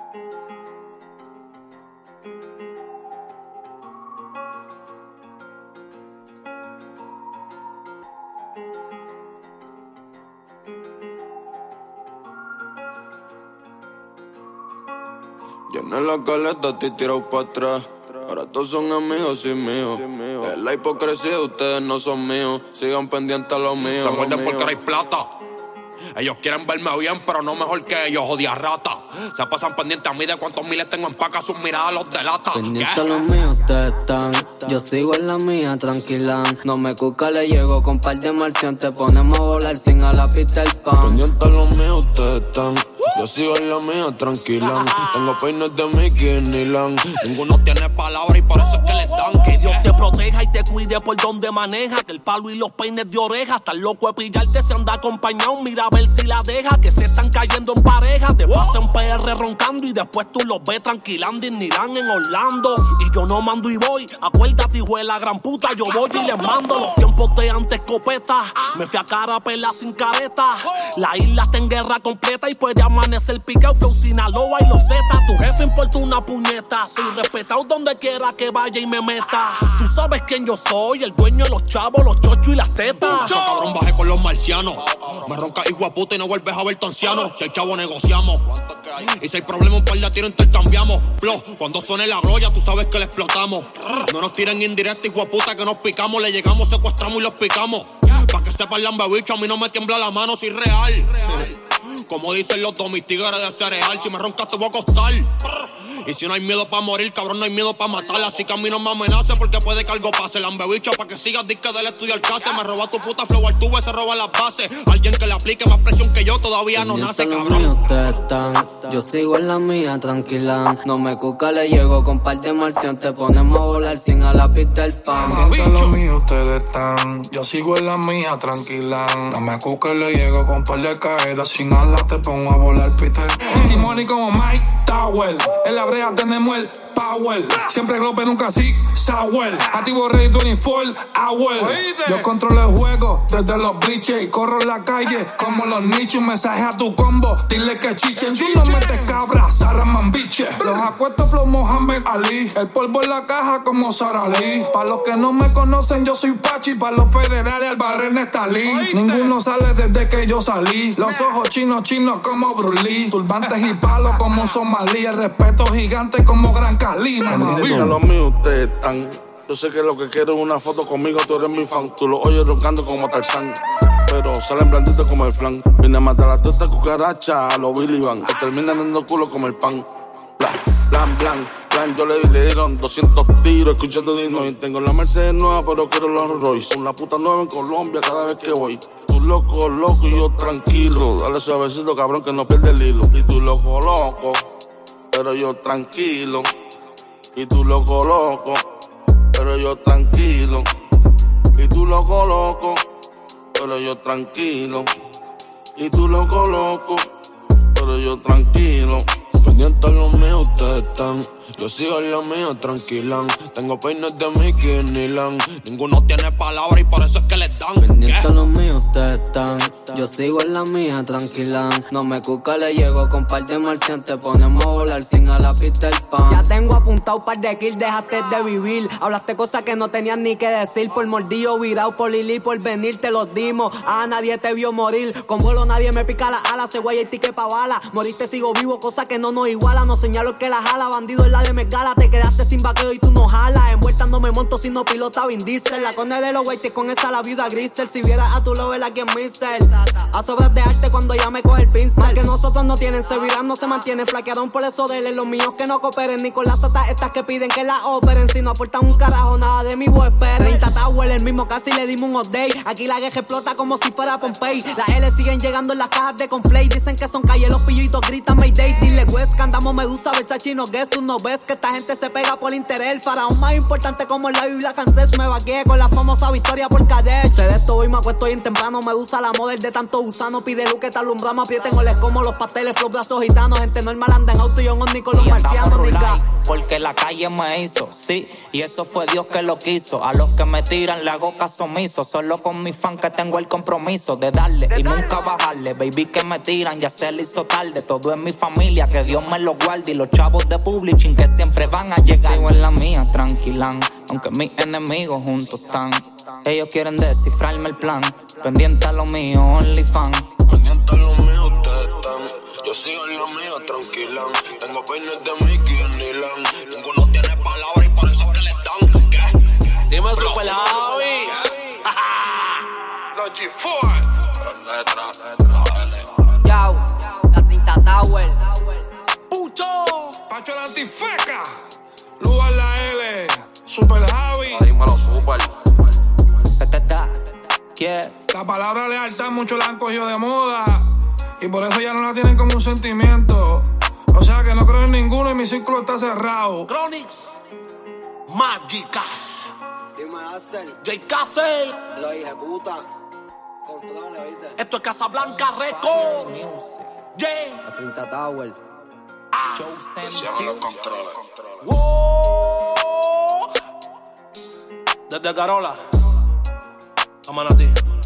Yo en la caleta estoy tirado pa' atrás. Ahora todos son amigos y míos. Es la hipocresía, ustedes no son míos. Sigan pendientes a lo mío. Se muerden porque ahora hay plata. Ellos quieren verme bien, pero no mejor que ellos, jodida rata. Se pasan pendientes a mí de cuántos miles tengo en paca, sus miradas los delata. Pendientes a los míos ustedes están. Yo sigo en la mía, tranquila. No me cuca, le llego con par de marción. Te ponemos a volar sin a la Peter Pan. Pendientes a los míos ustedes están. Yo sigo en la mía, tranquila. Tengo peines de Mickey y Nilan. Ninguno tiene palabra y por eso es que les dan. Que Dios te proteja y te cuide por donde maneja. Que el palo y los peines de oreja. Estás loco de pillarte si anda acompañado. Mira a ver si la deja. Que se están cayendo en pareja. Te pasan PR roncando y después tú los ves tranquilando. Y Nilan en Orlando. Y yo no mando y voy. Acuérdate, hijo de la gran puta. Yo voy y les mando. Los tiempos de antes escopeta. Me fui a cara pela sin careta. La isla está en guerra completa y puede amanecer picao, flow Sinaloa y los Zetas. Tu jefe importa una puñeta. Soy respetado donde quiera que vaya y me meta. Tú sabes quién yo soy, el dueño de los chavos, los chochos y las tetas. Yo cabrón bajé con los marcianos. Me ronca hijo de puta y no vuelves a verte anciano. Si hay chavo negociamos. Y si hay problema un par de tiros intercambiamos. Flow, cuando suene la gloria tú sabes que le explotamos. No nos tiren indirecta hijo de puta que nos picamos. Le llegamos, secuestramos y los picamos. Pa' que sepan lambebicho, a mí no me tiembla la mano, soy real. Como dicen los dos, mis tigres de cereal. Si me roncas te voy a costar. Y si no hay miedo pa' morir, cabrón, no hay miedo pa' matar. Así que a mí no me amenace porque puede que algo pase. Lambebicho, pa' que sigas disque del estudio al case. Me roba tu puta flow al tubo, se roba las bases. Alguien que le aplique más presión que yo todavía no nace, cabrón. Míos ustedes están. Yo sigo en la mía, tranquila. No me cuca, le llego con par de marción. Te ponemos a volar sin a la Peter Pan. Pendientes a los míos ustedes están. Yo sigo en la mía, tranquila. No me cuca, le llego con par de caídas. Sin alas te pongo a volar, Peter Pan. Simón y como Mike Tower. En la brea tenemos el power. Siempre globe, nunca sí, sour. Activo ready 24 hours. Yo controlo el juego desde los bleachers. Y corro en la calle como los nichos. Un mensaje a tu combo, dile que chichen. Tú no metes cabra, Saraman biche. Los acuesto flow Mohamed Ali. El polvo en la caja como Sara Lee. Para los que no me conocen yo soy Pachi. Para los federales Albarren Estalí. Ninguno sale desde que yo salí. Los ojos chinos como Bruce Lee. Turbantes y palos como Somalí. El respeto gigante como Gran Cali. Pendientes a los míos ustedes están. Yo sé que lo que quiero es una foto conmigo, tú eres mi fan. Tú lo oyes roncando como Tarzán, pero salen blanditos como el flan. Vine a matar a toda esta cucaracha, a los Billy Van. Te terminan dando culo como el pan. Blan, blan, blan. Yo le dieron 200 tiros escuchando Dino. Y tengo la Mercedes nueva, pero quiero los Rolls Royce. Son la puta nueva en Colombia cada vez que voy. Tú loco, loco y yo tranquilo. Dale suavecito, cabrón, que no pierde el hilo. Y tú loco, loco, pero yo tranquilo. Y tú loco, loco, pero yo tranquilo. Y tú loco, loco, pero yo tranquilo. Y tú loco, loco, pero yo tranquilo. Pendientes a los míos ustedes están. Yo sigo en la mía, tranquila. Tengo peines de Mickey y Nilan. Ninguno tiene palabra y por eso es que les dan. Pendientes a los míos ustedes están. Yo sigo en la mía, tranquila. No me cuca, le llego con par de marción. Te ponemos a volar sin a la Peter Pan. Ya tengo apuntado par de kills, dejaste de vivir. Hablaste cosas que no tenías ni que decir. Por mordillo, virado, por Lili, por venir te los dimos. Nadie te vio morir. Con vuelo nadie me pica la ala. Se guaya y tique pa' bala. Moriste, sigo vivo, cosa que no nos iguala. No señalo el que la jala, bandido en la de Megala. Te quedaste sin vaqueo y tú no jalas. Envuelta no me monto si no pilota Vin Diesel. La cone de los whites con esa la viuda Grisel. Si vieras a tu lover aquí en Missel. A sobras de arte cuando ya me coge el pincel. Más que nosotros no tienen seguridad, no se mantiene. Flaquearon por eso de él. Los míos que no cooperen. Ni con las satas estas que piden que la operen. Si no aportan un carajo, nada de mi voz esperen. 30 Tower, el mismo casi le dimos un update. Aquí la guerra explota como si fuera Pompey. Las L siguen llegando en las cajas de Conflay. Dicen que son calle, los pillitos gritan Mayday. Dile West, que andamos Medusa, Versace y no guess. Tú no ves que esta gente se pega por interés. El faraón más importante como en la Biblia Hansés. Me vaqueé con la famosa victoria por Kadesh. Sé de esto hoy me acuesto bien temprano. Medusa la model de tanto gusano. Pide luz que te alumbramos. Aprieten oles como los pasteles, flow brazos gitanos. Gente normal anda en auto y en Omni con los marcianos, nigga. Porque la calle me hizo, sí, y eso fue Dios que lo quiso. A los que me tiran le hago caso omiso. Solo con mis fans que tengo el compromiso de darle y nunca bajarle. Baby que me tiran ya se le hizo tarde. Todo es mi familia que Dios me lo guarde y los chavos de Publishing que siempre van a llegar. Sigo en la mía, tranquilán, aunque mis enemigos juntos están. Ellos quieren descifrarme el plan, pendiente a lo mío, OnlyFans. Pendiente a lo mío, ustedes están. Yo sigo en la mía, tranquilán. Tengo peines de Mickey en Nilan. Ninguno tiene palabra y por eso es que les dan. ¿Qué? Dime Super Javi. Los G4. Letras, la L. Yao, la 30 Tower. Pucho. Pacho la antifeca. Lugar la L. Super Javi. Dímelo, Super. Yeah. La palabra lealtad muchos la han cogido de moda y por eso ya no la tienen como un sentimiento. O sea que no creo en ninguno y mi círculo está cerrado. Chronix. Mágica. Dime Hazel, J. Castle. lo dije puta. Controle, ¿viste? Esto es Casablanca Records. Yeah. La 30 Tower. Decíamos los controles. Wow. Desde Carola. A Manatí.